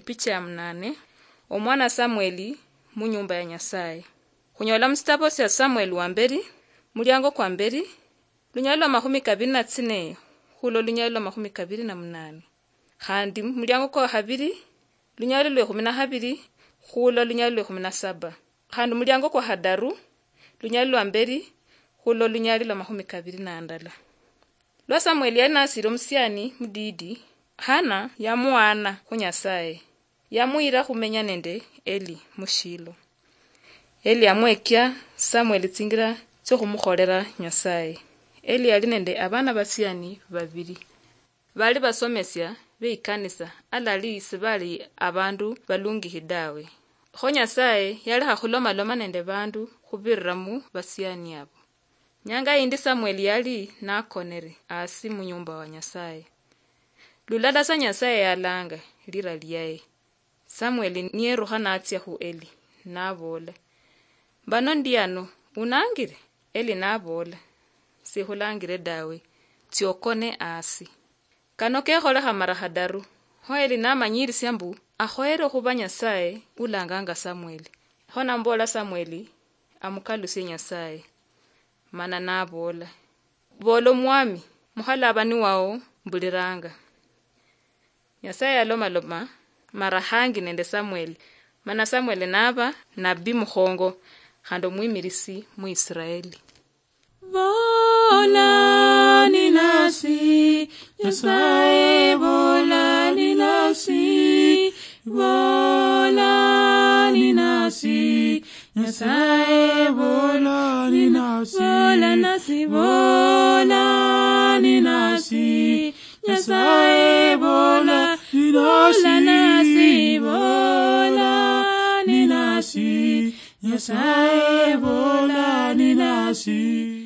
Picha ya 8. Omwana Samueli mu nyumba ya Nyasaye. Kunyola mstabo ya Samueli wa mberi, mulyango kwa mberi, lunyalo 24 hulo lunyalo 28. Khandi mulyango kwa habiri, lunyalo 12 hulo lunyalo 17. Khandi mulyango kwa hadaru, lunyalo wa mberi hulo lunyalo 22. Lwa Samueli yanasiro musiani mudidi, Hana yamuana ku Nyasaye. Yamuira khumenya nende Eli mushilo. Eli amwekya Samueli tsingira tso khumukholera Nyasaye. Eli ali nende abana basiani babiri. Bali basomesya beikanisa alali sibali abandu balungi dawe. Kho Nyasaye yalekha khuloma nende bandu khubirira mu basiani abo. Nyanga indi Samueli yali nakonere asi mu nyumba wa Nyasaye. Lulala sa Nyasaye yalanga lira lyaye. Samueli niyeruha natsya hu Eli nabola, bano ndiano unangire? Eli nabola, sihulangire dawe, tiokone asi. Kano kekholekha mara hadaru. Ho Eli namanyirisya mbu akhoere khuba Nyasaye ulanganga Samueli. Ho nambola Samueli amukalusye Nyasaye. Mana nabola, bolo mwami muhala bani wao mbuliranga. Nyasaye aloma mara hangi nende Samueli. Mana Samueli naba nabii mukhongo khando mwimirisi mu Israeli. Bola ni nasi, Nyasaye bola ni nasi. Bola ni nasi, Nyasaye bola ni nasi. Bola nasi, bola ni nasi, Nyasaye bola ni nasi. Bola ni nasi, Nyasaye bola ni nasi.